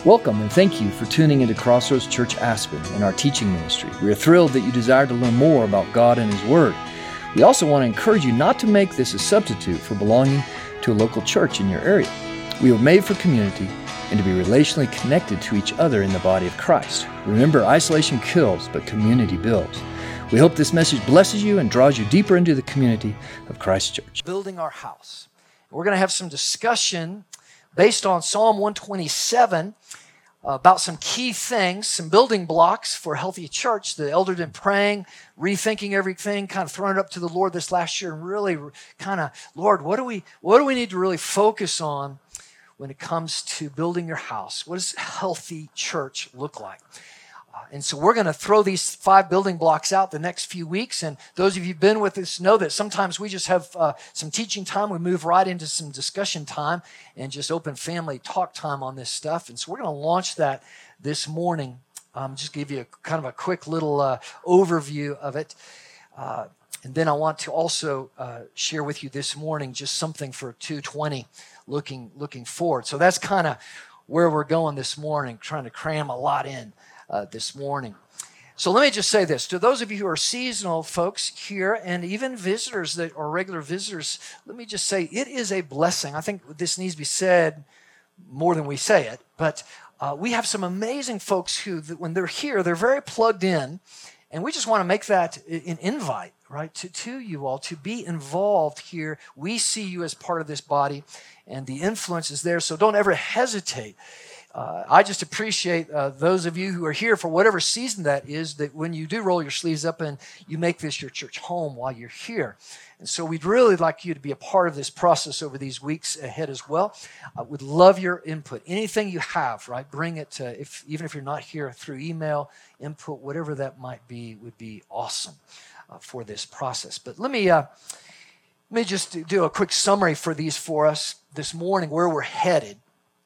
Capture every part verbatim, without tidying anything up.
Welcome and thank you for tuning into Crossroads Church Aspen and our teaching ministry. We are thrilled that you desire to learn more about God and His Word. We also want to encourage you not to make this a substitute for belonging to a local church in your area. We were made for community and to be relationally connected to each other in the body of Christ. Remember, isolation kills, but community builds. We hope this message blesses you and draws you deeper into the community of Christ Church. Building our house. We're going to have some discussion based on Psalm one twenty-seven uh, about some key things, some building blocks for a healthy church. The elder been praying, rethinking everything, kind of throwing it up to the Lord this last year, and really kind of, Lord, what do we what do we need to really focus on when it comes to building your house? What does a healthy church look like? Uh, and so we're going to throw these five building blocks out the next few weeks. And those of you who've been with us know that sometimes we just have uh, some teaching time. We move right into some discussion time and just open family talk time on this stuff. And so we're going to launch that this morning. Um, just give you a, kind of a quick little uh, overview of it. Uh, and then I want to also uh, share with you this morning just something for two twenty looking, looking forward. So that's kind of where we're going this morning, trying to cram a lot in. Uh, this morning. So let me just say this. To those of you who are seasonal folks here and even visitors that are regular visitors, let me just say it is a blessing. I think this needs to be said more than we say it, but uh, we have some amazing folks who, when they're here, they're very plugged in, and we just want to make that an invite, right, to, to you all to be involved here. We see you as part of this body, and the influence is there, so don't ever hesitate. Uh, I just appreciate uh, those of you who are here for whatever season that is, that when you do roll your sleeves up and you make this your church home while you're here. And so we'd really like you to be a part of this process over these weeks ahead as well. I uh, would love your input. Anything you have, right, bring it to, if, even if you're not here, through email, input, whatever that might be, would be awesome uh, for this process. But let me, uh, let me just do a quick summary for these for us this morning, where we're headed.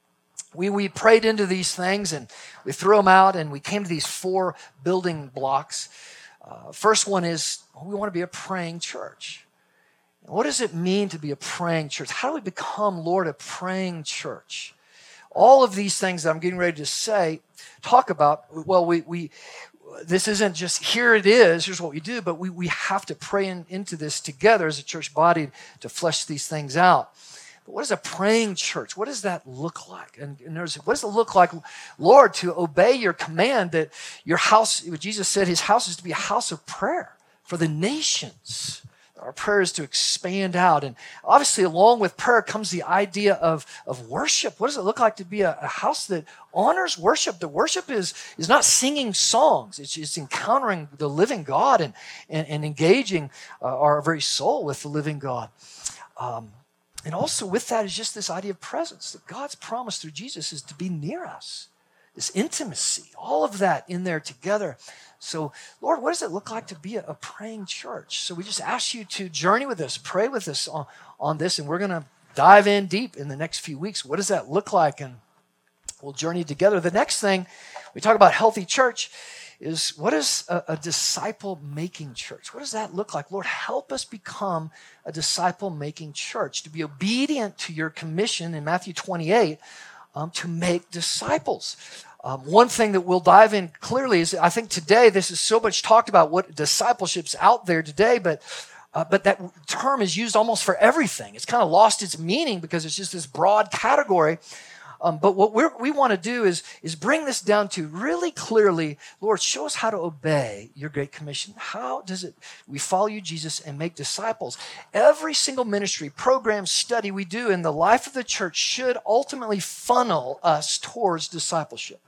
We we prayed into these things and we threw them out and we came to these four building blocks. Uh, first one is we want to be a praying church. What does it mean to be a praying church? How do we become, Lord, a praying church? All of these things that I'm getting ready to say talk about, well, we we this isn't just here it is, here's what we do, but we, we have to pray in, into this together as a church body to flesh these things out. What is a praying church? What does that look like? And, and there's, what does it look like, Lord, to obey your command that your house, Jesus said his house is to be a house of prayer for the nations. Our prayer is to expand out. And obviously along with prayer comes the idea of, of worship. What does it look like to be a, a house that honors worship? The worship is, is not singing songs. It's, it's encountering the living God and, and, and engaging uh, our very soul with the living God. Um, And also with that is just this idea of presence, that God's promise through Jesus is to be near us, this intimacy, all of that in there together. So, Lord, what does it look like to be a, a praying church? So we just ask you to journey with us, pray with us on, on this, and we're going to dive in deep in the next few weeks. What does that look like? And we'll journey together. The next thing, we talk about healthy church, is what is a, a disciple-making church? What does that look like? Lord, help us become a disciple-making church, to be obedient to your commission in Matthew twenty-eight, um, to make disciples. Um, one thing that we'll dive in clearly is, I think today, this is so much talked about what discipleship's out there today, but uh, but that term is used almost for everything. It's kind of lost its meaning because it's just this broad category. Um, but what we're, we want to do is, is bring this down to really clearly, Lord, show us how to obey your great commission. How does it, we follow you, Jesus, and make disciples? Every single ministry, program, study we do in the life of the church should ultimately funnel us towards discipleship.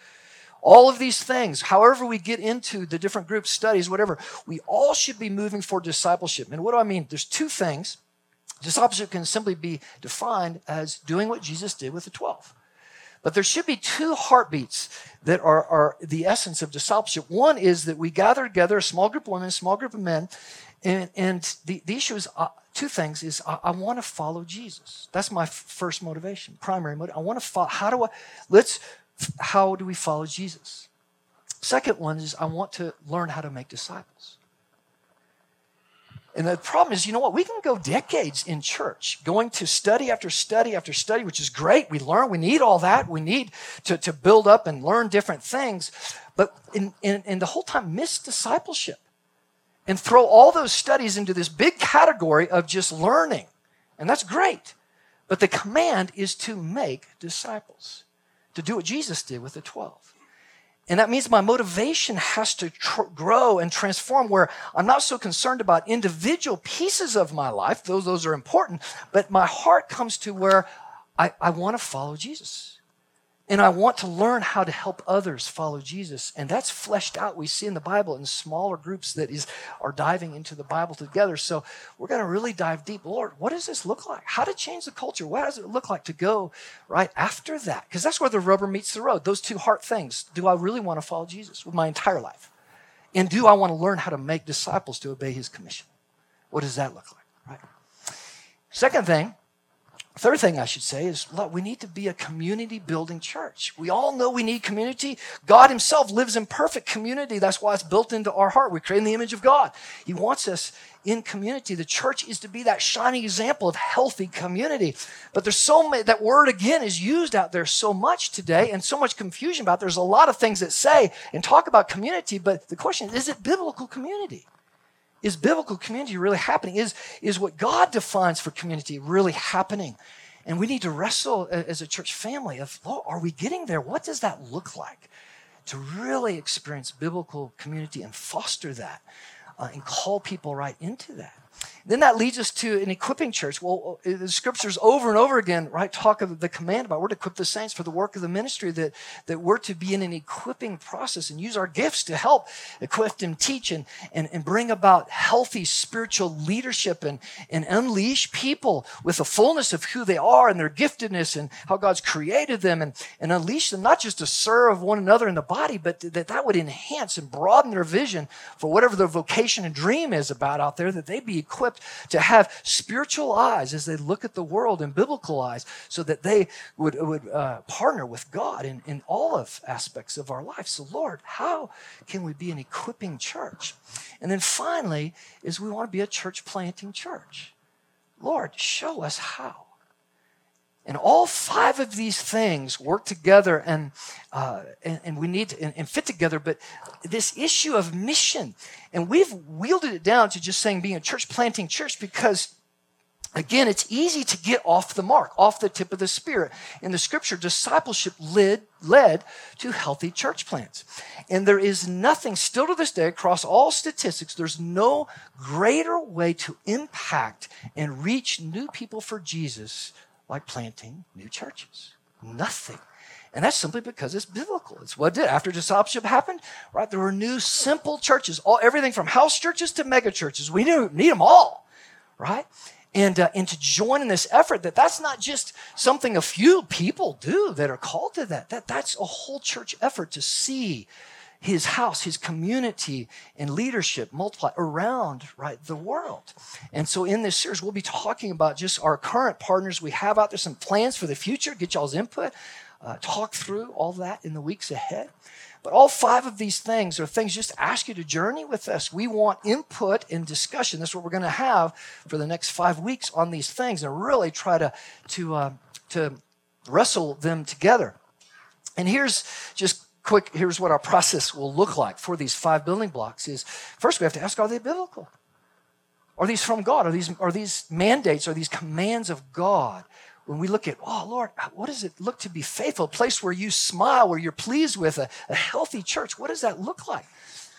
All of these things, however we get into the different group studies, whatever, we all should be moving for discipleship. And what do I mean? There's two things. Discipleship can simply be defined as doing what Jesus did with the twelve. But there should be two heartbeats that are, are the essence of discipleship. One is that we gather together, a small group of women, a small group of men, and, and the, the issue is, uh, two things, is I, I want to follow Jesus. That's my f- first motivation, primary motivation. I want to follow, how do I, let's, how do we follow Jesus? Second one is I want to learn how to make disciples. And the problem is, you know what? We can go decades in church, going to study after study after study, which is great. We learn. We need all that. We need to, to build up and learn different things. But in, in, in the whole time, miss discipleship and throw all those studies into this big category of just learning. And that's great. But the command is to make disciples, to do what Jesus did with the twelve. And that means my motivation has to tr- grow and transform, where I'm not so concerned about individual pieces of my life. Those, those are important. But my heart comes to where I, I want to follow Jesus. And I want to learn how to help others follow Jesus. And that's fleshed out, we see in the Bible, in smaller groups that is are diving into the Bible together. So we're going to really dive deep. Lord, what does this look like? How to change the culture? What does it look like to go right after that? Because that's where the rubber meets the road. Those two heart things. Do I really want to follow Jesus with my entire life? And do I want to learn how to make disciples to obey his commission? What does that look like? Right. Second thing, Third thing I should say is, look, we need to be a community-building church. We all know we need community. God himself lives in perfect community. That's why it's built into our heart. We're created in the image of God. He wants us in community. The church is to be that shining example of healthy community. But there's so many, that word again is used out there so much today and so much confusion about it. There's a lot of things that say and talk about community, but the question is, is it biblical community? Is biblical community really happening? Is, is what God defines for community really happening? And we need to wrestle as a church family of, oh, are we getting there? What does that look like to really experience biblical community and foster that uh, and call people right into that? Then that leads us to an equipping church. Well, the scriptures over and over again, right, talk of the command about we're to equip the saints for the work of the ministry, that, that we're to be in an equipping process and use our gifts to help equip and teach and, and, and bring about healthy spiritual leadership and, and unleash people with the fullness of who they are and their giftedness and how God's created them, and, and unleash them not just to serve one another in the body, but that that would enhance and broaden their vision for whatever their vocation and dream is about out there, that they be equipped to have spiritual eyes as they look at the world and biblical eyes, so that they would, would uh, partner with God in, in all of aspects of our life. So Lord, how can we be an equipping church? And then finally is we want to be a church planting church. Lord, show us how. And all five of these things work together and uh, and, and we need to and, and fit together. But this issue of mission, and we've wielded it down to just saying being a church planting church because, again, it's easy to get off the mark, off the tip of the spear. In the scripture, discipleship led, led to healthy church plants. And there is nothing, still to this day, across all statistics, there's no greater way to impact and reach new people for Jesus like planting new churches. Nothing. And that's simply because it's biblical. It's what it did. After discipleship happened, right, there were new simple churches, all everything from house churches to mega churches. We need, need them all, right? And, uh, and to join in this effort, that that's not just something a few people do that are called to that. that. That's a whole church effort to see his house, his community, and leadership multiply around, right, the world. And so in this series, we'll be talking about just our current partners we have out there, some plans for the future, get y'all's input, uh, talk through all that in the weeks ahead. But all five of these things are things just to ask you to journey with us. We want input and discussion. That's what we're going to have for the next five weeks on these things, and really try to, to, uh, to wrestle them together. And here's just quick, here's what our process will look like for these five building blocks is, first we have to ask, are they biblical? Are these from God? Are these, are these mandates, are these commands of God? When we look at, oh, Lord, what does it look to be faithful? A place where you smile, where you're pleased with, a, a healthy church. What does that look like?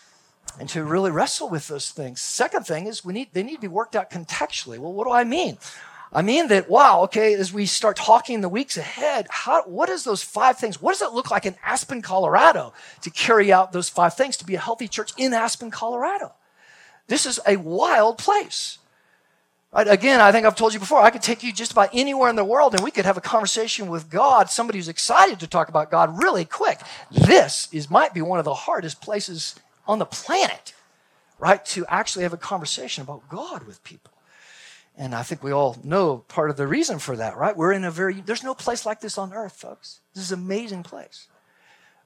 And to really wrestle with those things. Second thing is we need they need to be worked out contextually. Well, what do I mean? I mean that, wow, okay, as we start talking in the weeks ahead, how, what is those five things? What does it look like in Aspen, Colorado to carry out those five things, to be a healthy church in Aspen, Colorado? This is a wild place. Right? Again, I think I've told you before, I could take you just about anywhere in the world and we could have a conversation with God, somebody who's excited to talk about God really quick. This is might be one of the hardest places on the planet, right, to actually have a conversation about God with people. And I think we all know part of the reason for that, right? We're in a very, there's no place like this on earth, folks. This is an amazing place.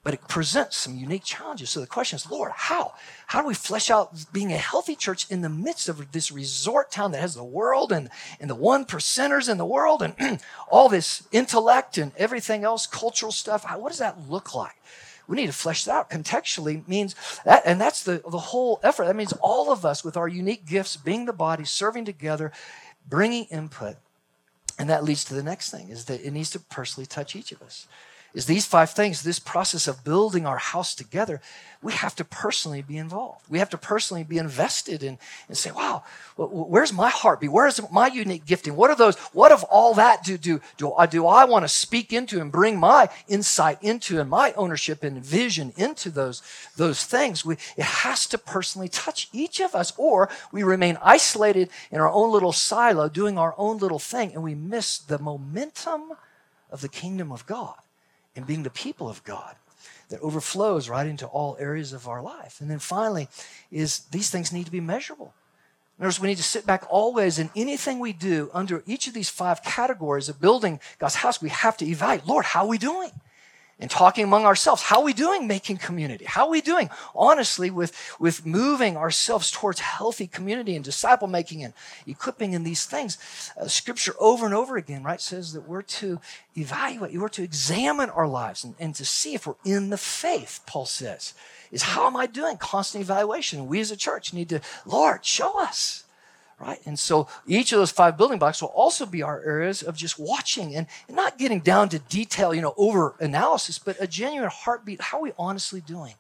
but it presents some unique challenges. So the question is, Lord, how? How do we flesh out being a healthy church in the midst of this resort town that has the world and, and the one percenters in the world and all this intellect and everything else, cultural stuff? How, what does that look like? We need to flesh that out. Contextually means that, and that's the, the whole effort. That means all of us with our unique gifts, being the body, serving together, bringing input. And that leads to the next thing, is that it needs to personally touch each of us. Is these five things, this process of building our house together, we have to personally be involved. We have to personally be invested in and say, wow, where's my heartbeat? Where's my unique gifting? What are those? What of all that do, do, do, I, do I want to speak into and bring my insight into and my ownership and vision into those, those things? We, it has to personally touch each of us, or we remain isolated in our own little silo doing our own little thing, and we miss the momentum of the kingdom of God and being the people of God that overflows right into all areas of our life. And then finally is these things need to be measurable. In other words, we need to sit back always in anything we do under each of these five categories of building God's house. We have to evaluate, Lord, how are we doing? And talking among ourselves, how are we doing making community? How are we doing, honestly, with, with moving ourselves towards healthy community and disciple making and equipping in these things? Uh, scripture over and over again, right, says that we're to evaluate, we're to examine our lives and, and to see if we're in the faith, Paul says, is how am I doing? Constant evaluation. And we as a church need to, Lord, show us. Right? And so each of those five building blocks will also be our areas of just watching and, and not getting down to detail, you know, over analysis, but a genuine heartbeat. How are we honestly doing?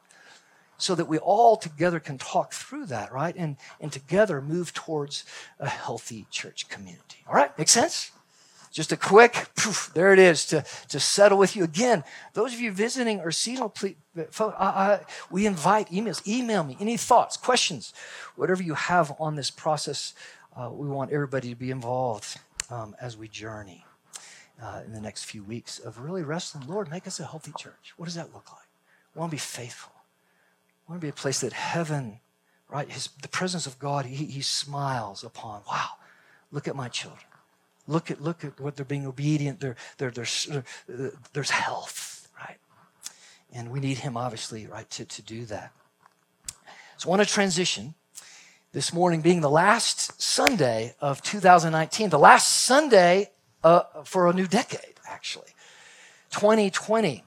So that we all together can talk through that, right? And, and together move towards a healthy church community. All right? Make sense? Just a quick, poof, there it is to, to settle with you. Again, those of you visiting or seasonal, please, uh, uh, we invite emails. Email me any thoughts, questions, whatever you have on this process. Uh, we want everybody to be involved um, as we journey uh, in the next few weeks of really wrestling. Lord, make us a healthy church. What does that look like? We want to be faithful. We want to be a place that heaven, right, his, the presence of God, he, he smiles upon. Wow, look at my children. Look at look at what they're being obedient. They're, they're, they're, uh, there's health, right? And we need him, obviously, right, to, to do that. So I want to transition this morning being the last Sunday of two thousand nineteen, the last Sunday uh, for a new decade, actually, twenty twenty.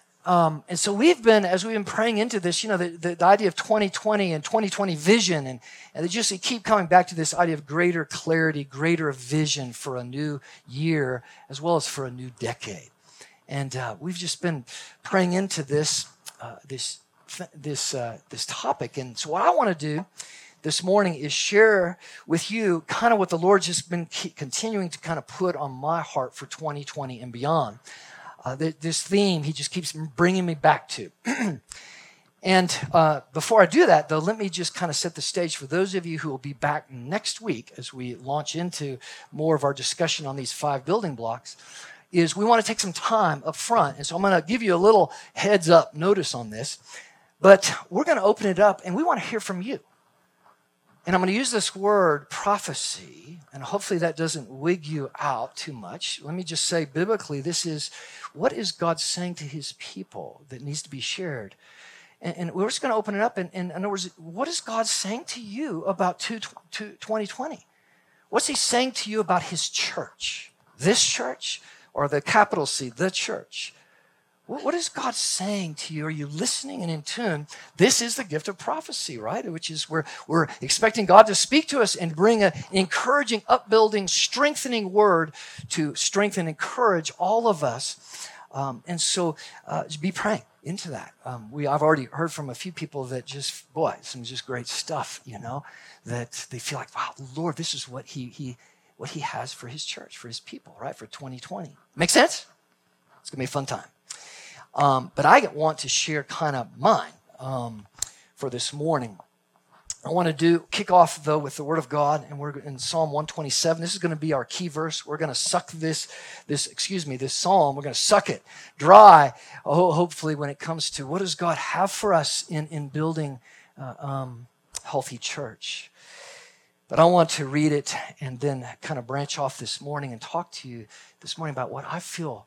Um, and so we've been, as we've been praying into this, you know, the, the, the idea of twenty twenty and twenty twenty vision, and, and they just they keep coming back to this idea of greater clarity, greater vision for a new year, as well as for a new decade. And uh, we've just been praying into this, uh, this, this, uh, this topic. And so what I want to do this morning is share with you kind of what the Lord's just been continuing to kind of put on my heart for twenty twenty and beyond. Uh, th- this theme he just keeps bringing me back to. And uh, before I do that, though, let me just kind of set the stage for those of you who will be back next week as we launch into more of our discussion on these five building blocks, is we want to take some time up front. And so I'm going to give you a little heads up notice on this, but we're going to open it up and we want to hear from you. And I'm going to use this word prophecy, and hopefully that doesn't wig you out too much. Let me just say biblically, this is what is God saying to his people that needs to be shared. And, and we're just going to open it up. And, and in other words, what is God saying to you about twenty twenty? What's he saying to you about his church? This church or the capital C, the church? What is God saying to you? Are you listening and in tune? This is the gift of prophecy, right? Which is where we're expecting God to speak to us and bring an encouraging, upbuilding, strengthening word to strengthen and encourage all of us. Um, and so uh, be praying into that. Um, we I've already heard from a few people that just, boy, some just great stuff, you know, that they feel like, wow, Lord, this is what he he what he has for his church, for his people, right, for twenty twenty. Make sense? It's going to be a fun time. Um, but I want to share kind of mine um, for this morning. I want to do kick off, though, with the Word of God, and we're in Psalm one twenty-seven. This is going to be our key verse. We're going to suck this, this, excuse me, this psalm. We're going to suck it dry, oh, hopefully, when it comes to what does God have for us in, in building uh, um, healthy church. But I want to read it and then kind of branch off this morning and talk to you this morning about what I feel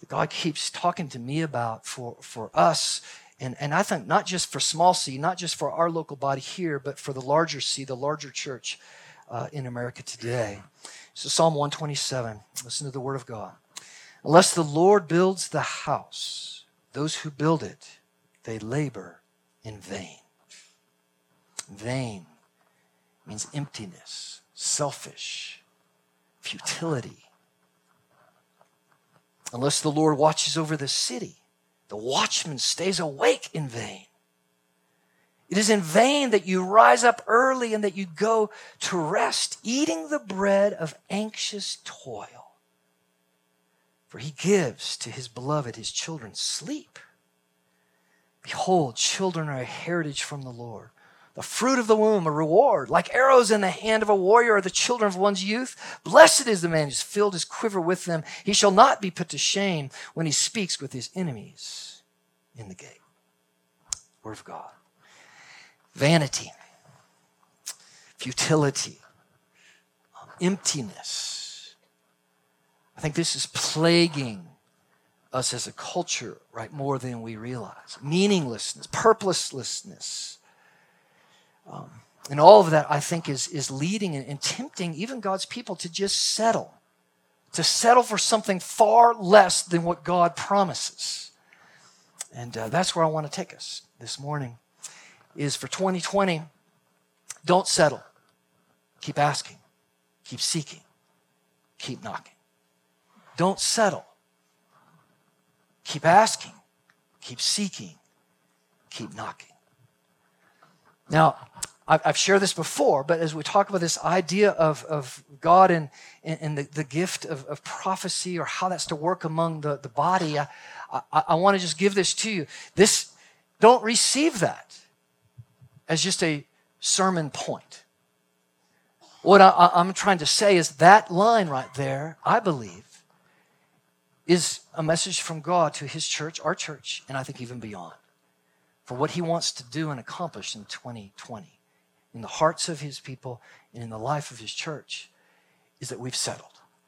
that God keeps talking to me about for, for us. And, and I think not just for Small C, not just for our local body here, but for the larger C, the larger church uh, in America today. So Psalm one twenty-seven, listen to the word of God. Unless the Lord builds the house, those who build it, they labor in vain. Vain means emptiness, selfish, futility. Unless the Lord watches over the city, the watchman stays awake in vain. It is in vain that you rise up early and that you go to rest, eating the bread of anxious toil. For he gives to his beloved, his children, sleep. Behold, children are a heritage from the Lord. The fruit of the womb, a reward. Like arrows in the hand of a warrior are the children of one's youth. Blessed is the man who's filled his quiver with them. He shall not be put to shame when he speaks with his enemies in the gate. Word of God. Vanity, futility, emptiness. I think this is plaguing us as a culture, right, more than we realize. Meaninglessness, purposelessness. Um, and all of that, I think, is, is leading and, and tempting even God's people to just settle, to settle for something far less than what God promises. And uh, that's where I want to take us this morning, is for twenty twenty, don't settle. Keep asking. Keep seeking. Keep knocking. Don't settle. Keep asking. Keep seeking. Keep knocking. Now, I've shared this before, but as we talk about this idea of, of God and, and the, the gift of, of prophecy, or how that's to work among the, the body, I, I, I want to just give this to you. This, don't receive that as just a sermon point. What I, I'm trying to say is that line right there, I believe, is a message from God to his church, our church, and I think even beyond, for what he wants to do and accomplish in twenty twenty. In the hearts of his people and in the life of his church, is that we've settled.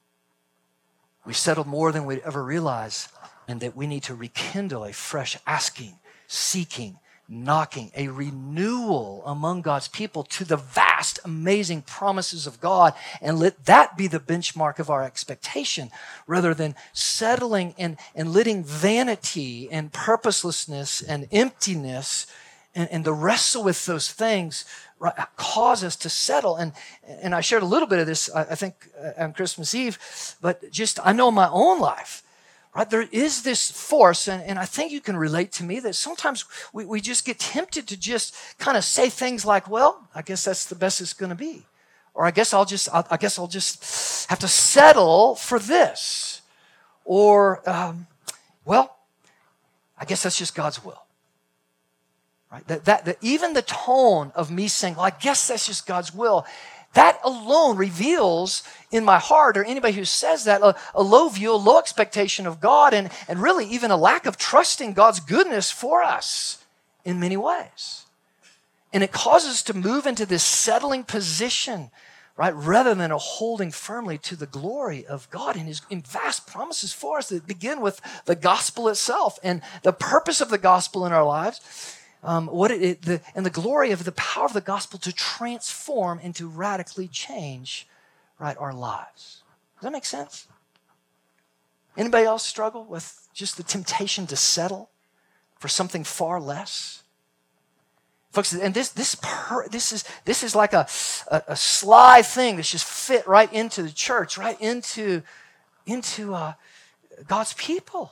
We've settled more than we'd ever realize, and that we need to rekindle a fresh asking, seeking, knocking, a renewal among God's people to the vast, amazing promises of God, and let that be the benchmark of our expectation, rather than settling and, and letting vanity and purposelessness and emptiness and, and the wrestle with those things right, cause us to settle. And, and I shared a little bit of this, I, I think, uh, on Christmas Eve, but just I know in my own life, right, there is this force, and, and I think you can relate to me, that sometimes we, we just get tempted to just kind of say things like, well, I guess that's the best it's going to be. Or I guess I'll just, I, I guess I'll just have to settle for this. Or, um, well, I guess that's just God's will. Right? That, that, that even the tone of me saying, well, I guess that's just God's will, that alone reveals in my heart, or anybody who says that, a, a low view, a low expectation of God, and, and really even a lack of trusting God's goodness for us in many ways. And it causes us to move into this settling position, right, rather than a holding firmly to the glory of God and his in vast promises for us that begin with the gospel itself and the purpose of the gospel in our lives. Um, what it, it the, and the glory of the power of the gospel to transform and to radically change, right, our lives. Does that make sense? Anybody else struggle with just the temptation to settle for something far less? Folks, and this this per, this is this is like a, a a sly thing that's just fit right into the church, right into into uh, God's people.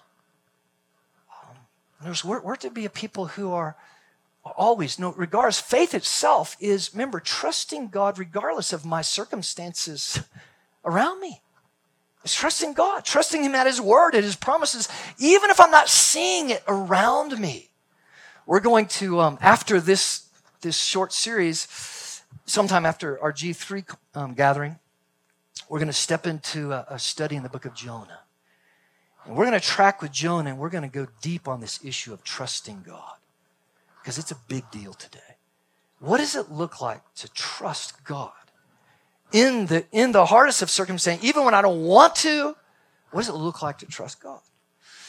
Um, there's, we're, we're to be a people who are always, no, regardless, faith itself is, remember, trusting God regardless of my circumstances around me. It's trusting God, trusting him at his word, at his promises, even if I'm not seeing it around me. We're going to, um, after this, this short series, sometime after our G three um, gathering, we're going to step into a, a study in the book of Jonah. And we're going to track with Jonah, and we're going to go deep on this issue of trusting God, because it's a big deal today. What does it look like to trust God in the, in the hardest of circumstances, even when I don't want to? What does it look like to trust God?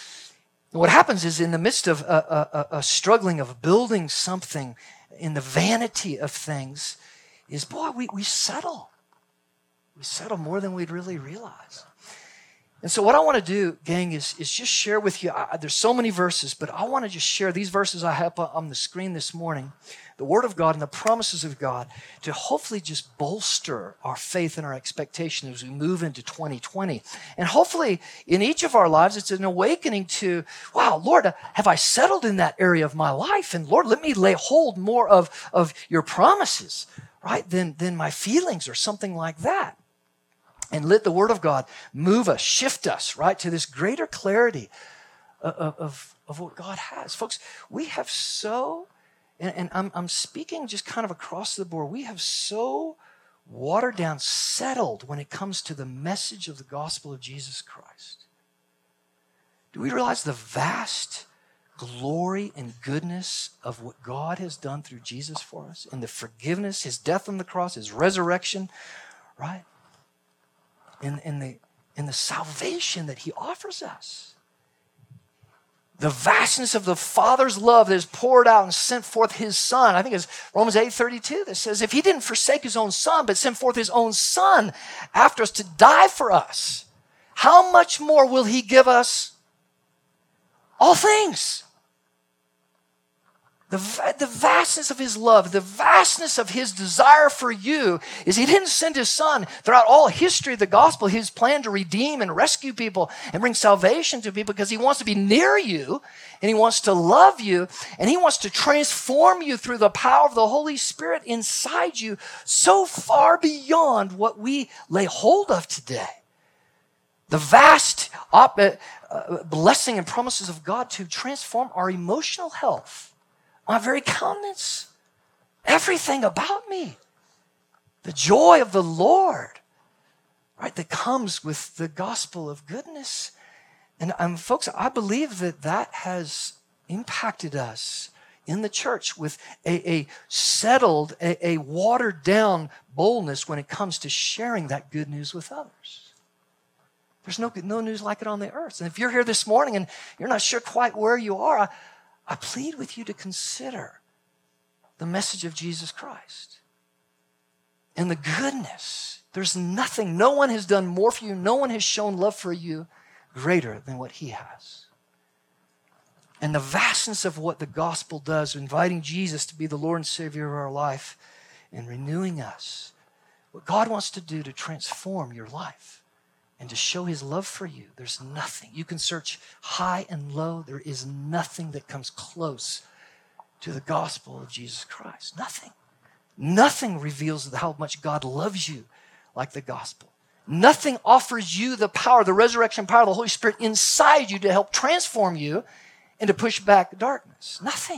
And what happens is in the midst of a, a, a struggling of building something in the vanity of things is, boy, we, we settle. We settle more than we'd really realize. And so what I want to do, gang, is, is just share with you. I, there's so many verses, but I want to just share these verses I have on the screen this morning, the Word of God and the promises of God, to hopefully just bolster our faith and our expectation as we move into twenty twenty. And hopefully in each of our lives, it's an awakening to, wow, Lord, have I settled in that area of my life? And Lord, let me lay hold more of, of your promises, right, than, than my feelings or something like that. And let the Word of God move us, shift us, right, to this greater clarity of, of, of what God has. Folks, we have so, and, and I'm, I'm speaking just kind of across the board, we have so watered down, settled when it comes to the message of the gospel of Jesus Christ. Do we realize the vast glory and goodness of what God has done through Jesus for us, and the forgiveness, his death on the cross, his resurrection, right? In, in, the, in the salvation that he offers us. The vastness of the Father's love that is poured out and sent forth his Son. I think it's Romans eight thirty-two that says, if he didn't forsake his own Son, but sent forth his own Son after us to die for us, how much more will he give us all things? The, the vastness of his love, the vastness of his desire for you is he didn't send his Son throughout all history of the gospel, his plan to redeem and rescue people and bring salvation to people, because he wants to be near you and he wants to love you and he wants to transform you through the power of the Holy Spirit inside you so far beyond what we lay hold of today. The vast op- uh, blessing and promises of God to transform our emotional health, my very countenance, everything about me. The joy of the Lord, right, that comes with the gospel of goodness. And um, folks, I believe that that has impacted us in the church with a, a settled, a, a watered down boldness when it comes to sharing that good news with others. There's no, no news like it on the earth. And if you're here this morning and you're not sure quite where you are, I, I plead with you to consider the message of Jesus Christ and the goodness. There's nothing, no one has done more for you, no one has shown love for you greater than what he has. And the vastness of what the gospel does, inviting Jesus to be the Lord and Savior of our life and renewing us. What God wants to do to transform your life and to show his love for you. There's nothing. You can search high and low. There is nothing that comes close to the gospel of Jesus Christ. Nothing. Nothing reveals how much God loves you like the gospel. Nothing offers you the power, the resurrection power of the Holy Spirit inside you to help transform you and to push back darkness. Nothing.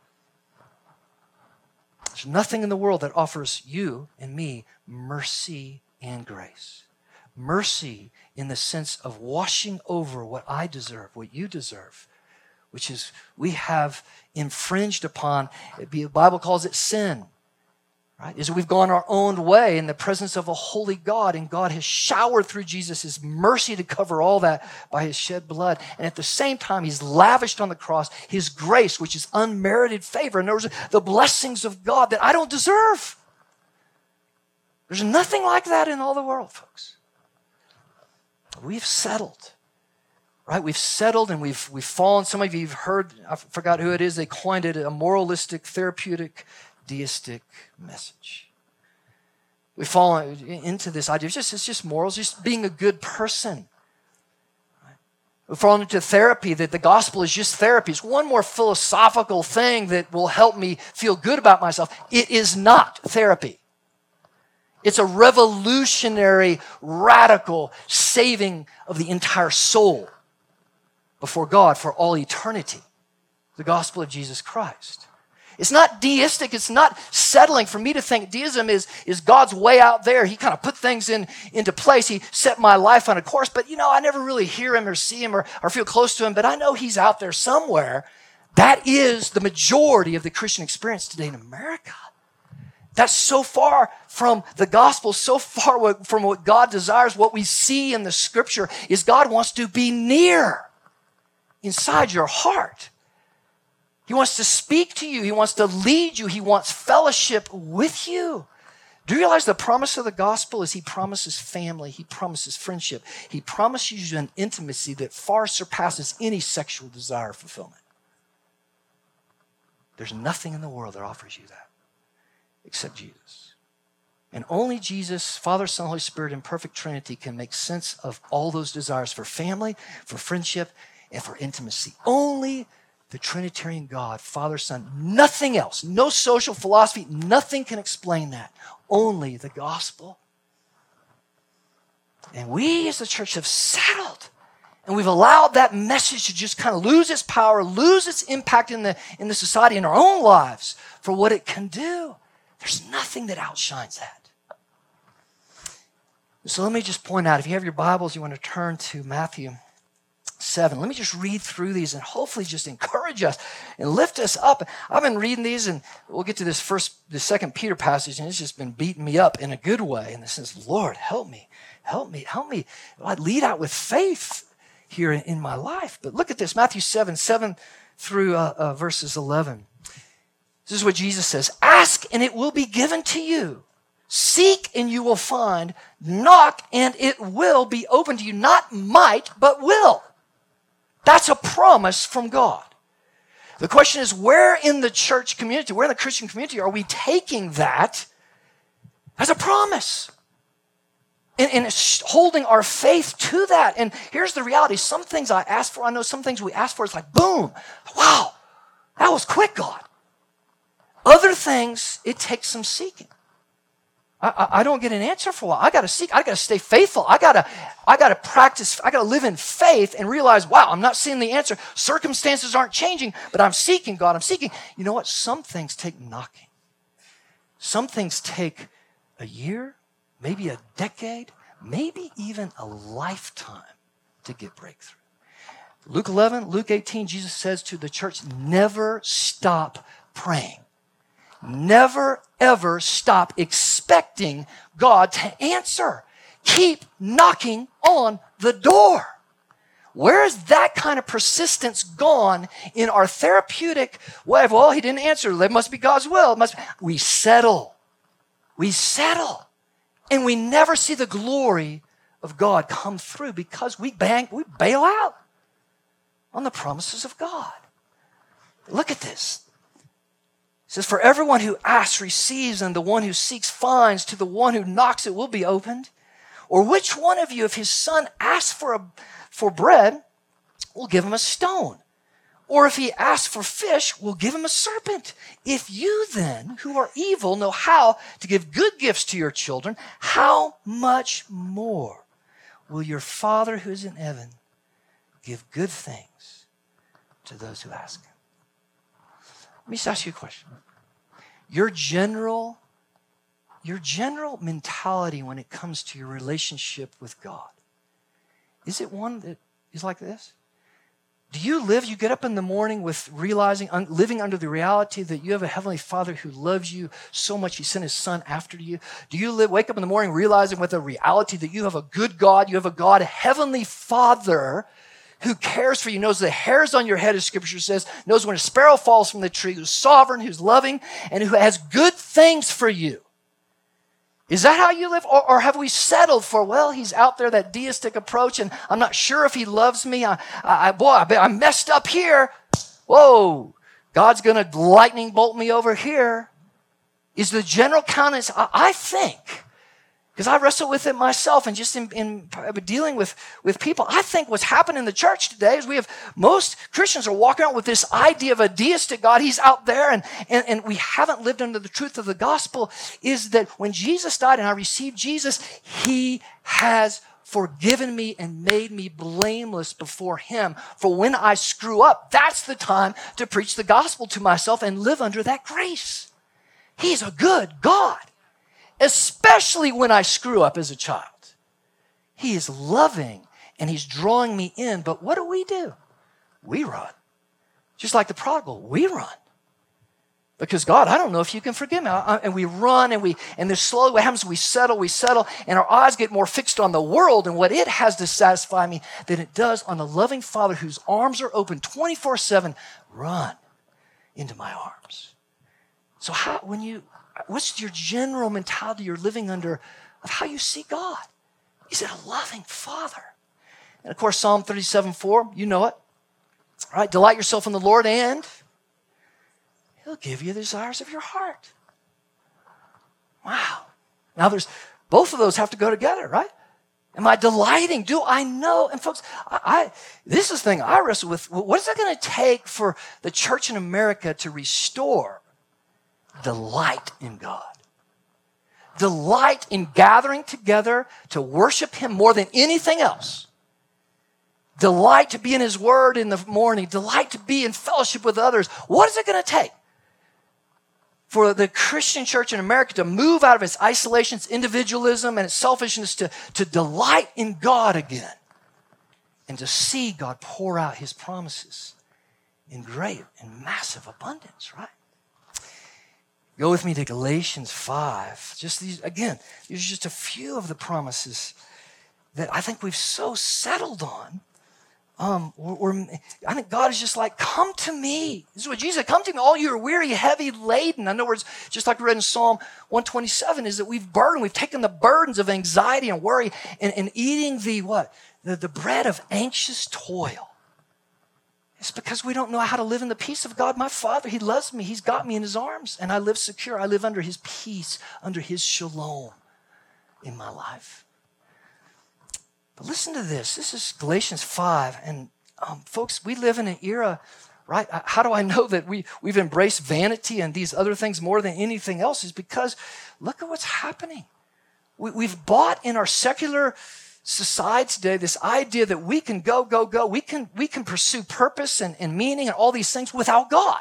There's nothing in the world that offers you and me mercy and grace. Mercy in the sense of washing over what I deserve, what you deserve, which is we have infringed upon, the Bible calls it sin, right? Is we've gone our own way in the presence of a holy God, and God has showered through Jesus his mercy to cover all that by his shed blood. And at the same time, he's lavished on the cross his grace, which is unmerited favor. And there's the blessings of God that I don't deserve. There's nothing like that in all the world, folks. We've settled, right? We've settled and we've we've fallen. Some of you have heard, I forgot who it is, they coined it a moralistic, therapeutic, deistic message. We've fallen into this idea. It's just, it's just morals, just being a good person. Right? We've fallen into therapy, that the gospel is just therapy. It's one more philosophical thing that will help me feel good about myself. It is not therapy. It's a revolutionary, radical saving of the entire soul before God for all eternity. The gospel of Jesus Christ. It's not deistic. It's not settling for me to think deism is, is God's way out there. He kind of put things in, into place. He set my life on a course. But, you know, I never really hear him or see him or, or feel close to him. But I know he's out there somewhere. That is the majority of the Christian experience today in America. That's so far from the gospel, so far from what God desires. What we see in the scripture is God wants to be near. inside your heart. He wants to speak to you. He wants to lead you. He wants fellowship with you. Do you realize the promise of the gospel is he promises family. He promises friendship. He promises you an intimacy that far surpasses any sexual desire fulfillment. There's nothing in the world that offers you that except Jesus. And only Jesus, Father, Son, Holy Spirit, in perfect Trinity can make sense of all those desires for family, for friendship, and for intimacy. Only the Trinitarian God, Father, Son, nothing else, no social philosophy, nothing can explain that. Only the gospel. And we as the church have settled, and we've allowed that message to just kind of lose its power, lose its impact in the, in the society, in our own lives, for what it can do. There's nothing that outshines that. So let me just point out, if you have your Bibles, you want to turn to Matthew seven. Let me just read through these and hopefully just encourage us and lift us up. I've been reading these, and we'll get to this first, the second Peter passage, and it's just been beating me up in a good way in the sense, Lord, help me, help me, help me. I lead out with faith here in my life. But look at this, Matthew seven, seven through uh, uh, verses eleven. This is what Jesus says, ask and it will be given to you. Seek and you will find. Knock and it will be open to you. Not might, but will. That's a promise from God. The question is, where in the church community, where in the Christian community are we taking that as a promise? And, and holding our faith to that. And here's the reality. Some things I ask for, I know some things we ask for, it's like, boom, wow, that was quick, God. Other things, it takes some seeking. I, I don't get an answer for a while. I got to seek. I got to stay faithful. I got to, I got to practice. I got to live in faith and realize, wow, I'm not seeing the answer. Circumstances aren't changing, but I'm seeking God. I'm seeking. You know what? Some things take knocking. Some things take a year, maybe a decade, maybe even a lifetime to get breakthrough. Luke eleven, Luke eighteen, Jesus says to the church, never stop praying. Never, ever stop expecting God to answer. Keep knocking on the door. Where is that kind of persistence gone in our therapeutic way of, well, he didn't answer. It must be God's will. It must be. We settle. We settle. And we never see the glory of God come through because we bang, we bail out on the promises of God. Look at this. It says, for everyone who asks receives, and the one who seeks finds. To the one who knocks it will be opened. Or which one of you, if his son asks for, a, for bread, will give him a stone? Or if he asks for fish, will give him a serpent? If you then, who are evil, know how to give good gifts to your children, how much more will your Father who is in heaven give good things to those who ask him? Let me just ask you a question. Your general, your general mentality when it comes to your relationship with God, is it one that is like this? Do you live, you get up in the morning with realizing, un, living under the reality that you have a Heavenly Father who loves you so much, He sent His Son after you? Do you live, wake up in the morning realizing with a reality that you have a good God, you have a God, a Heavenly Father who cares for you, knows the hairs on your head, as Scripture says, knows when a sparrow falls from the tree, who's sovereign, who's loving, and who has good things for you? Is that how you live? Or, or have we settled for, well, he's out there, that deistic approach, and I'm not sure if he loves me. I, I, boy, I, I messed up here. Whoa, God's going to lightning bolt me over here. Is the general countenance, I, I think, because I wrestle with it myself and just in, in dealing with, with people, I think what's happened in the church today is we have, most Christians are walking out with this idea of a deistic God. He's out there, and, and, and we haven't lived under the truth of the gospel, is that when Jesus died and I received Jesus, He has forgiven me and made me blameless before Him. For when I screw up, that's the time to preach the gospel to myself and live under that grace. He's a good God. Especially when I screw up as a child. He is loving and He's drawing me in. But what do we do? We run. Just like the prodigal, we run. Because God, I don't know if you can forgive me. I, I, and we run and we, and then slowly what happens, we settle, we settle, and our eyes get more fixed on the world and what it has to satisfy me than it does on the loving Father whose arms are open twenty-four seven. Run into my arms. So how, when you, what's your general mentality you're living under of how you see God? He's a loving Father. And of course, Psalm thirty-seven four, you know it. All right, delight yourself in the Lord and He'll give you the desires of your heart. Wow. Now there's, both of those have to go together, right? Am I delighting? Do I know? And folks, I, I this is the thing I wrestle with. What is it going to take for the church in America to restore delight in God? Delight in gathering together to worship Him more than anything else. Delight to be in His Word in the morning. Delight to be in fellowship with others. What is it going to take for the Christian church in America to move out of its isolation, its individualism, and its selfishness to, to delight in God again and to see God pour out His promises in great and massive abundance, right? Go with me to Galatians five. Just these, again, these are just a few of the promises that I think we've so settled on. Um, we're, we're, I think God is just like, come to me. This is what Jesus said, come to me, all you are weary, heavy laden. In other words, just like we read in Psalm one twenty-seven, is that we've burdened, we've taken the burdens of anxiety and worry and, and eating the what? The, the bread of anxious toil. It's because we don't know how to live in the peace of God. My Father, He loves me. He's got me in His arms, and I live secure. I live under His peace, under His shalom in my life. But listen to this. This is Galatians five. And um, folks, we live in an era, right? How do I know that we, we've embraced vanity and these other things more than anything else? Is because look at what's happening. We, we've bought in our secular society today this idea that we can go, go, go. We can, we can pursue purpose and, and meaning and all these things without God.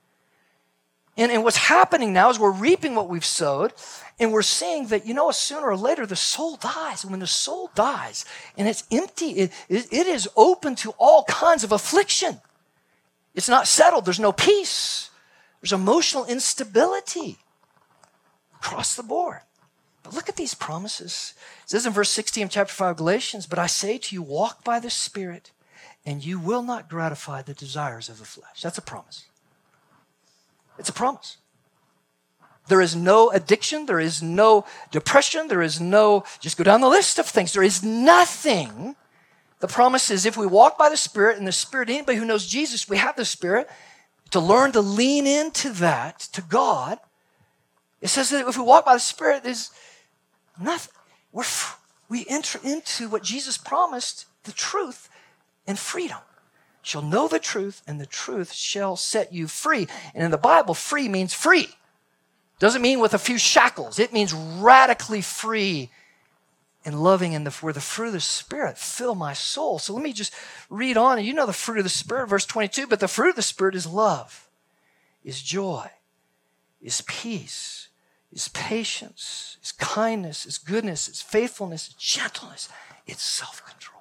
And, and what's happening now is we're reaping what we've sowed, and we're seeing that, you know, sooner or later the soul dies. And when the soul dies and it's empty, it, it, it is open to all kinds of affliction. It's not settled. There's no peace. There's emotional instability across the board. But look at these promises. It says in verse sixteen of chapter five of Galatians, but I say to you, walk by the Spirit, and you will not gratify the desires of the flesh. That's a promise. It's a promise. There is no addiction. There is no depression. There is no, just go down the list of things. There is nothing. The promise is if we walk by the Spirit, and the Spirit, anybody who knows Jesus, we have the Spirit, to learn to lean into that, to God. It says that if we walk by the Spirit, there's nothing. We're, we enter into what Jesus promised, the truth and freedom. Shall know the truth, and the truth shall set you free. And in the Bible, free means free. Doesn't mean with a few shackles. It means radically free and loving, and the, where the fruit of the Spirit fill my soul. So let me just read on. And you know the fruit of the Spirit, verse twenty-two. But the fruit of the Spirit is love, is joy, is peace, is patience, is kindness, is goodness, is faithfulness, is gentleness, it's self-control.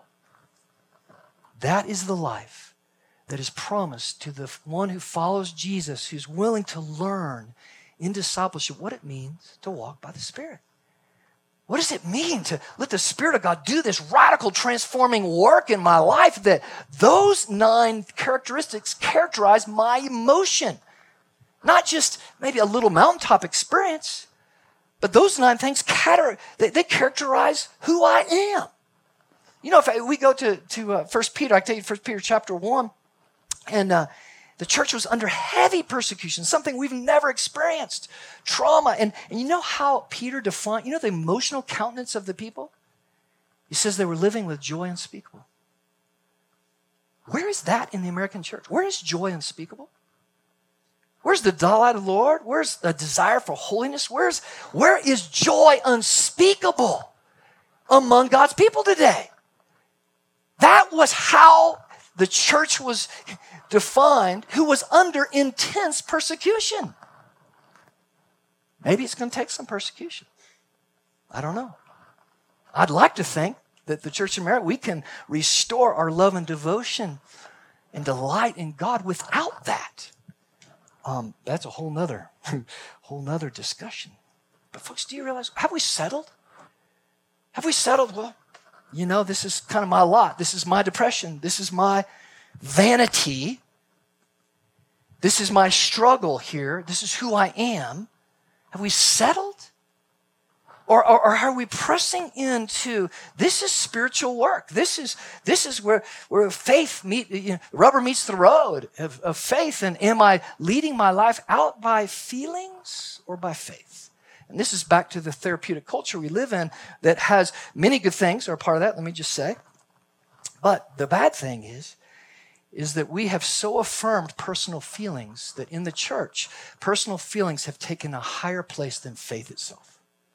That is the life that is promised to the one who follows Jesus, who's willing to learn in discipleship what it means to walk by the Spirit. What does it mean to let the Spirit of God do this radical transforming work in my life? That those nine characteristics characterize my emotion. Not just maybe a little mountaintop experience, but those nine things, they, they characterize who I am. You know, if we go to, to uh, First Peter, I can tell you First Peter chapter one, and uh, the church was under heavy persecution, something we've never experienced, trauma. And, and you know how Peter defined, you know the emotional countenance of the people? He says they were living with joy unspeakable. Where is that in the American church? Where is joy unspeakable? Where's the delight of the Lord? Where's the desire for holiness? Where's, where is joy unspeakable among God's people today? That was how the church was defined, who was under intense persecution. Maybe it's going to take some persecution. I don't know. I'd like to think that the church in America, we can restore our love and devotion and delight in God without that. Um, that's a whole nother, whole nother discussion. But folks, do you realize, have we settled? Have we settled? Well, you know, this is kind of my lot. This is my depression. This is my vanity. This is my struggle here. This is who I am. Have we settled? Or, or, or are we pressing into, this is spiritual work. This is, this is where, where faith meet, you know, rubber meets the road of, of faith. And am I leading my life out by feelings or by faith? And this is back to the therapeutic culture we live in that has many good things are a part of that, let me just say. But the bad thing is, is that we have so affirmed personal feelings that in the church, personal feelings have taken a higher place than faith itself.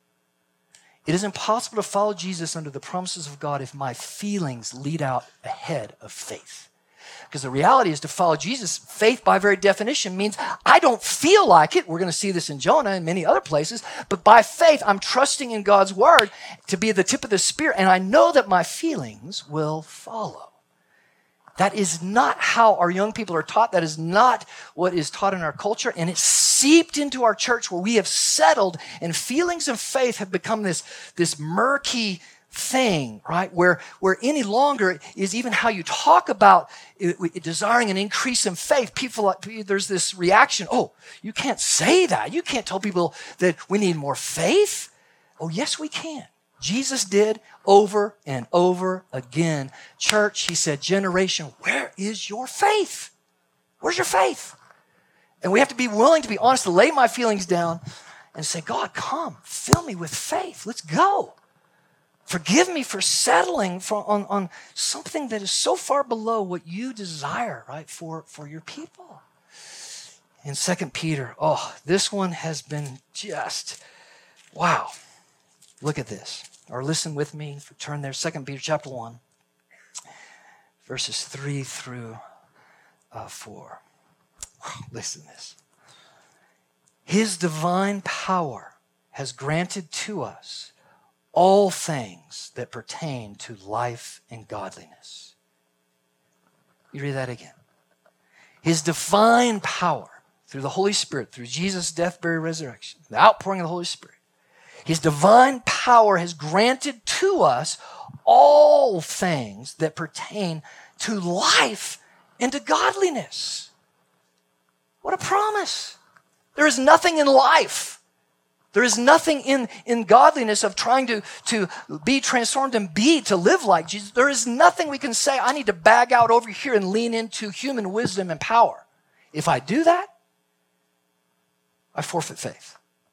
It is impossible to follow Jesus under the promises of God if my feelings lead out ahead of faith. Because the reality is to follow Jesus, faith by very definition means I don't feel like it. We're going to see this in Jonah and many other places. But by faith, I'm trusting in God's word to be the tip of the spear. And I know that my feelings will follow. That is not how our young people are taught. That is not what is taught in our culture. And it's seeped into our church where we have settled and feelings of faith have become this, this murky thing, right? Where, where any longer is even how you talk about it, it, desiring an increase in faith. People, there's this reaction. Oh, you can't say that. You can't tell people that we need more faith. Oh, yes, we can. Jesus did over and over again. Church, he said, generation, where is your faith? Where's your faith? And we have to be willing to be honest, to lay my feelings down and say, God, come, fill me with faith. Let's go. Forgive me for settling for, on, on something that is so far below what you desire, right, for, for your people. In Second Peter, oh, this one has been just, wow. Look at this. Or listen with me. Turn there. Second Peter chapter one, verses three through uh, four. Listen to this. His divine power has granted to us all things that pertain to life and godliness. You read that again. His divine power through the Holy Spirit, through Jesus' death, burial, resurrection, the outpouring of the Holy Spirit. His divine power has granted to us all things that pertain to life and to godliness. What a promise. There is nothing in life. There is nothing in, in godliness of trying to, to be transformed and be, to live like Jesus. There is nothing we can say, I need to bag out over here and lean into human wisdom and power. If I do that, I forfeit faith.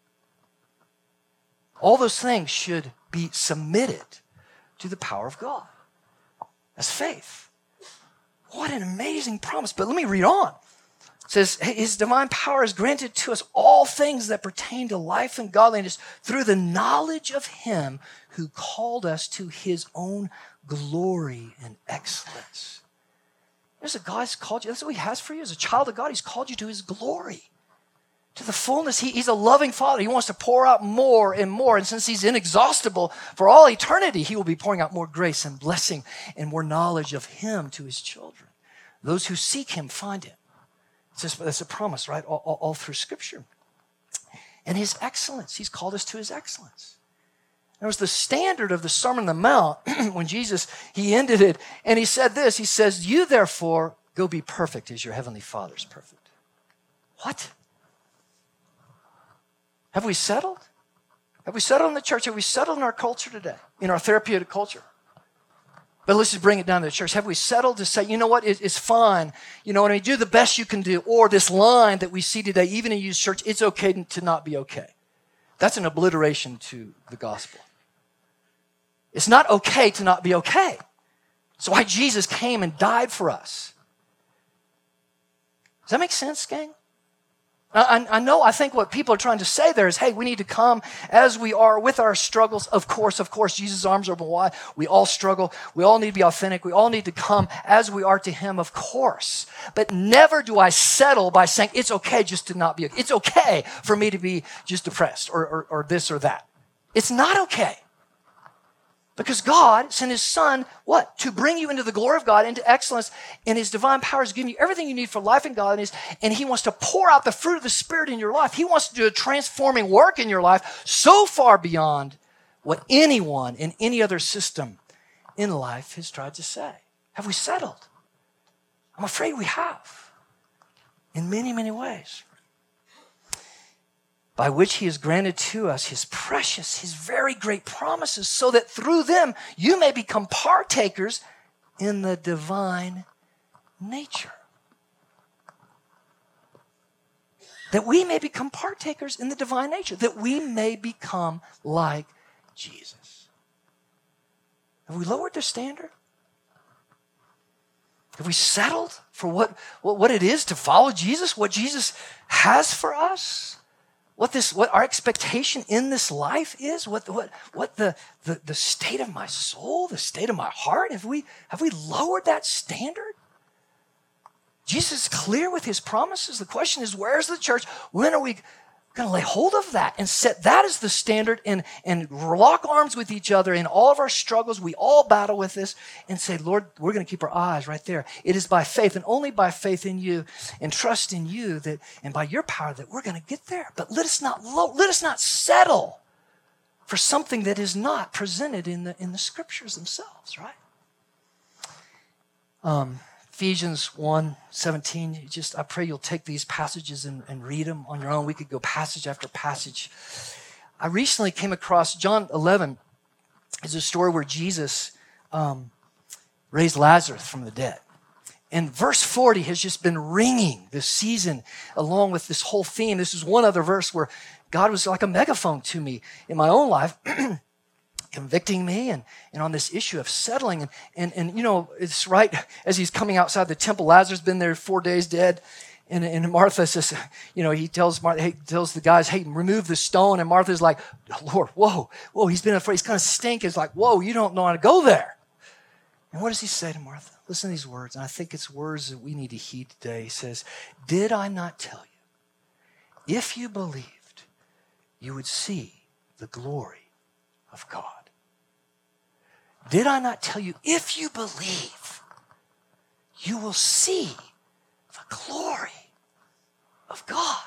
All those things should be submitted to the power of God. That's faith. What an amazing promise. But let me read on. It says, his divine power has granted to us all things that pertain to life and godliness through the knowledge of him who called us to his own glory and excellence. There's a God who's called you. That's what he has for you. As a child of God, he's called you to his glory. To the fullness. He, he's a loving Father. He wants to pour out more and more. And since he's inexhaustible for all eternity, he will be pouring out more grace and blessing and more knowledge of him to his children. Those who seek him find him. It's just, that's a promise, right? All, all, all through Scripture. And his excellence. He's called us to his excellence. It was the standard of the Sermon on the Mount when Jesus, he ended it. And he said this. He says, you therefore go be perfect as your heavenly Father is perfect. What? Have we settled? Have we settled in the church? Have we settled in our culture today, in our therapeutic culture? But let's just bring it down to the church. Have we settled to say, you know what, it, it's fine. You know what I mean? Do the best you can do. Or this line that we see today, even in youth church, it's okay to not be okay. That's an obliteration to the gospel. It's not okay to not be okay. That's why Jesus came and died for us. Does that make sense, gang? I, I know, I think what people are trying to say there is, hey, we need to come as we are with our struggles. Of course, of course, Jesus' arms are open wide. We all struggle. We all need to be authentic. We all need to come as we are to him, of course. But never do I settle by saying it's okay just to not be okay. It's okay for me to be just depressed or, or, or this or that. It's not okay. Because God sent his son, what? To bring you into the glory of God, into excellence, and his divine power is giving you everything you need for life and godliness, and he wants to pour out the fruit of the Spirit in your life. He wants to do a transforming work in your life so far beyond what anyone in any other system in life has tried to say. Have we settled? I'm afraid we have, in many, many ways. By which he has granted to us his precious, his very great promises, so that through them you may become partakers in the divine nature. That we may become partakers in the divine nature, that we may become like Jesus. Have we lowered the standard? Have we settled for what, what, what it is to follow Jesus, what Jesus has for us? What this, what our expectation in this life is, what, what, what the, the, the state of my soul, the state of my heart, have we, have we lowered that standard? Jesus is clear with his promises. The question is, where's the church? When are we going to lay hold of that and set that as the standard and, and lock arms with each other in all of our struggles? We all battle with this and say, Lord, we're going to keep our eyes right there. It is by faith and only by faith in you and trust in you that, and by your power that we're going to get there. But let us not lo- let us not settle for something that is not presented in the in the scriptures themselves, right? Um, Ephesians one seventeen, just I pray you'll take these passages and, and read them on your own. We could go passage after passage. I recently came across John eleven is a story where Jesus um, raised Lazarus from the dead. And verse forty has just been ringing this season along with this whole theme. This is one other verse where God was like a megaphone to me in my own life. Convicting me and, and on this issue of settling. And, and, and, you know, it's right as he's coming outside the temple, Lazarus been there four days dead. And, and Martha says, you know, he tells Martha, hey, tells the guys, hey, remove the stone. And Martha's like, Lord, whoa, whoa, he's been afraid. He's kind of stink. It's like, whoa, you don't know how to go there. And what does he say to Martha? Listen to these words. And I think it's words that we need to heed today. He says, did I not tell you, if you believed, you would see the glory of God? Did I not tell you, if you believe, you will see the glory of God?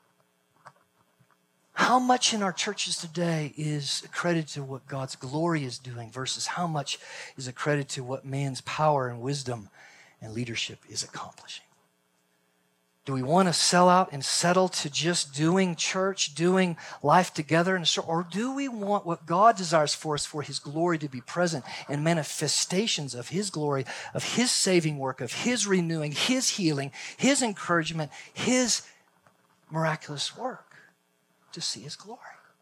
How much in our churches today is accredited to what God's glory is doing versus how much is accredited to what man's power and wisdom and leadership is accomplishing? Do we want to sell out and settle to just doing church, doing life together? Or do we want what God desires for us, for his glory to be present and manifestations of his glory, of his saving work, of his renewing, his healing, his encouragement, his miraculous work to see his glory?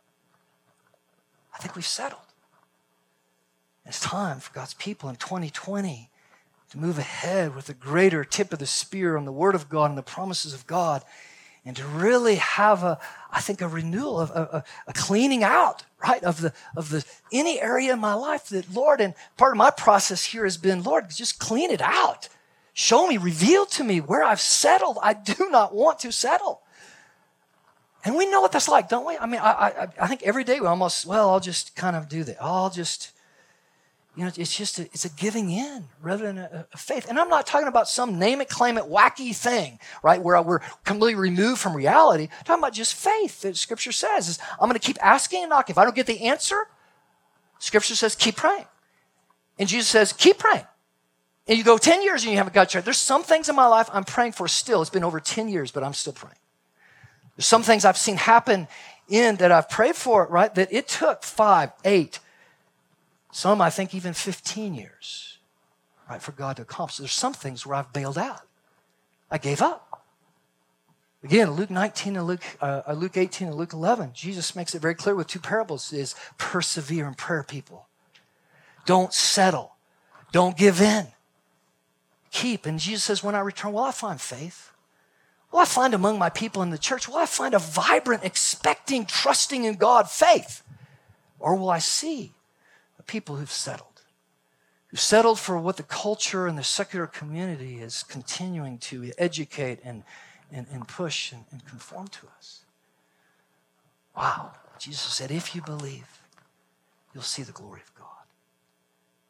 I think we've settled. It's time for God's people in twenty twenty to move ahead with a greater tip of the spear on the Word of God and the promises of God, and to really have a, I think, a renewal, of a, a cleaning out, right, of the of the any area in my life that, Lord, and part of my process here has been, Lord, just clean it out. Show me, reveal to me where I've settled. I do not want to settle. And we know what that's like, don't we? I mean, I I, I think every day we almost, well, I'll just kind of do that. I'll just... You know, it's just a, it's a giving in rather than a, a faith. And I'm not talking about some name it, claim it, wacky thing, right, where we're completely removed from reality. I'm talking about just faith that Scripture says is I'm going to keep asking and knocking. If I don't get the answer, Scripture says keep praying. And Jesus says keep praying. And you go ten years and you haven't got church. There's some things in my life I'm praying for still. It's been over ten years, but I'm still praying. There's some things I've seen happen in that I've prayed for, right, that it took five, eight, some, I think, even fifteen years, right, for God to accomplish. There's some things where I've bailed out. I gave up. Again, Luke nineteen and Luke, uh, Luke eighteen and Luke eleven, Jesus makes it very clear with two parables is persevere in prayer, people. Don't settle. Don't give in. Keep. And Jesus says, when I return, will I find faith? Will I find among my people in the church, will I find a vibrant, expecting, trusting in God faith? Or will I see people who've settled, who've settled for what the culture and the secular community is continuing to educate and, and, and push and, and conform to us? Wow. Jesus said, if you believe, you'll see the glory of God.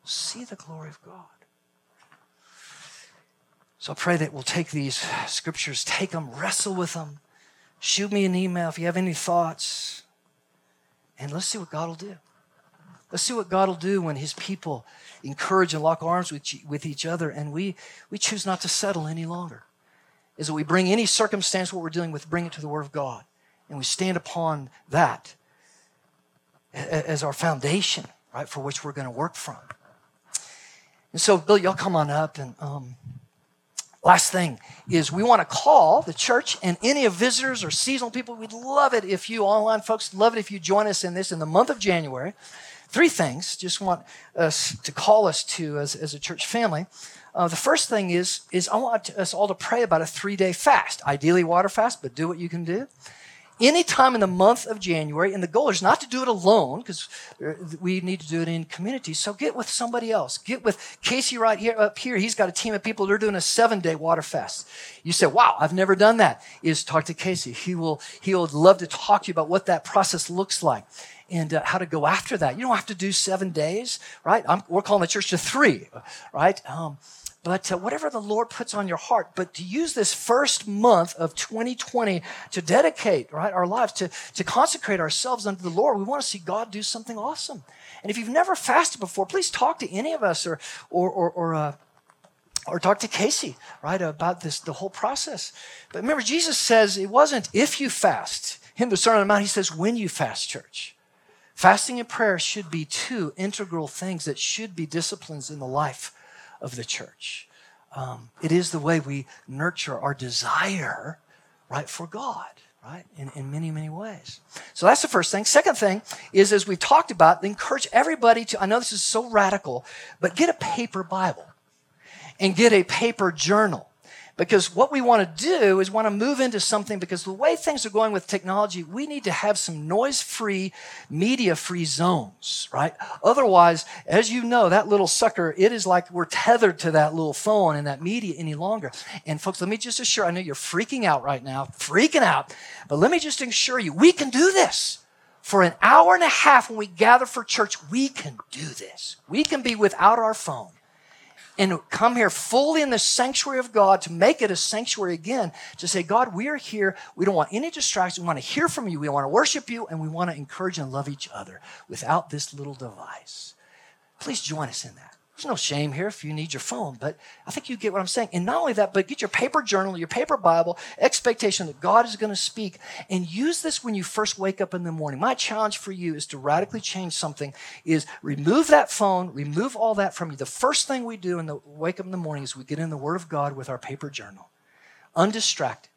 See the glory of God. So I pray that we'll take these scriptures, take them, wrestle with them. Shoot me an email if you have any thoughts. And let's see what God will do. Let's see what God will do when his people encourage and lock arms with, with each other, and we, we choose not to settle any longer. Is that we bring any circumstance, what we're dealing with, bring it to the Word of God. And we stand upon that as our foundation, right, for which we're going to work from. And so, Bill, y'all come on up. And um, last thing is we want to call the church and any of visitors or seasonal people. We'd love it if you, online folks, love it if you join us in this in the month of January. Three things just want us to call us to as, as a church family. Uh, the first thing is, is I want us all to pray about a three-day fast, ideally water fast, but do what you can do. Anytime in the month of January, and the goal is not to do it alone, because we need to do it in community, so get with somebody else. Get with Casey right here up here. He's got a team of people that are doing a seven-day water fast. You say, wow, I've never done that. Is talk to Casey. He will, he would love to talk to you about what that process looks like and uh, how to go after that. You don't have to do seven days, right? I'm, we're calling the church to three, right? Um, But uh, whatever the Lord puts on your heart, but to use this first month of twenty twenty to dedicate, right, our lives, to, to consecrate ourselves unto the Lord, we want to see God do something awesome. And if you've never fasted before, please talk to any of us or or or or, uh, or talk to Casey, right, about this, the whole process. But remember, Jesus says it wasn't if you fast. In the Sermon on the Mount, he says when you fast, church. Fasting and prayer should be two integral things that should be disciplines in the life of the church. Um, it is the way we nurture our desire, right, for God, right, in, in many, many ways. So that's the first thing. Second thing is, as we've talked about, encourage everybody to, I know this is so radical, but get a paper Bible and get a paper journal. Because what we want to do is want to move into something, because the way things are going with technology, we need to have some noise-free, media-free zones, right? Otherwise, as you know, that little sucker, it is like we're tethered to that little phone and that media any longer. And folks, let me just assure, I know you're freaking out right now, freaking out, but let me just assure you, we can do this. For an hour and a half when we gather for church, we can do this. We can be without our phone and come here fully in the sanctuary of God to make it a sanctuary again, to say, God, we are here. We don't want any distractions. We want to hear from you. We want to worship you, and we want to encourage and love each other without this little device. Please join us in that. There's no shame here if you need your phone, but I think you get what I'm saying. And not only that, but get your paper journal, your paper Bible, expectation that God is going to speak, and use this when you first wake up in the morning. My challenge for you is to radically change something, is remove that phone, remove all that from you. The first thing we do in the wake up in the morning is we get in the Word of God with our paper journal, undistracted,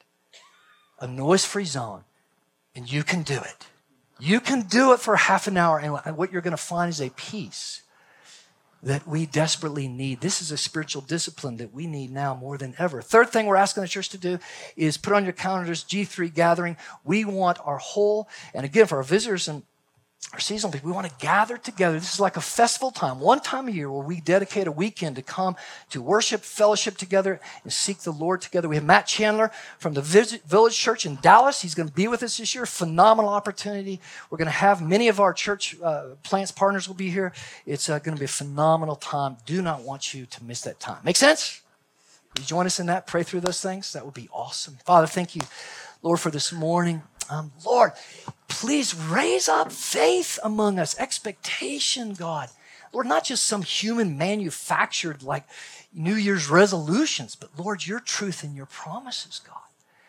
a noise-free zone, and you can do it. You can do it for half an hour, and what you're going to find is a peace that we desperately need. This is a spiritual discipline that we need now more than ever. Third thing we're asking the church to do is put on your calendars G three gathering. We want our whole, and again, for our visitors and our seasonal people, we want to gather together. This is like a festival time, one time a year where we dedicate a weekend to come to worship, fellowship together, and seek the Lord together. We have Matt Chandler from the Village Church in Dallas. He's going to be with us this year. Phenomenal opportunity. We're going to have many of our church uh, plants partners will be here. It's uh, going to be a phenomenal time. Do not want you to miss that time. Make sense? Will you join us in that? Pray through those things? That would be awesome. Father, thank you, Lord, for this morning. Um, Lord, please raise up faith among us, expectation, God. Lord, not just some human manufactured like New Year's resolutions, but Lord, your truth and your promises, God.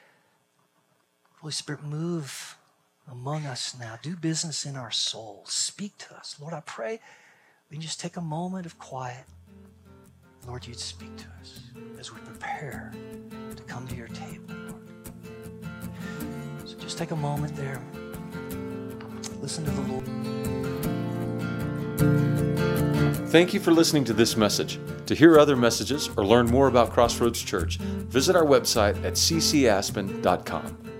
Holy Spirit, move among us now. Do business in our souls. Speak to us. Lord, I pray we can just take a moment of quiet. Lord, you'd speak to us as we prepare to come to your table, Lord. So just take a moment there. Listen to the Lord. Thank you for listening to this message. To hear other messages or learn more about Crossroads Church, visit our website at c c aspen dot com.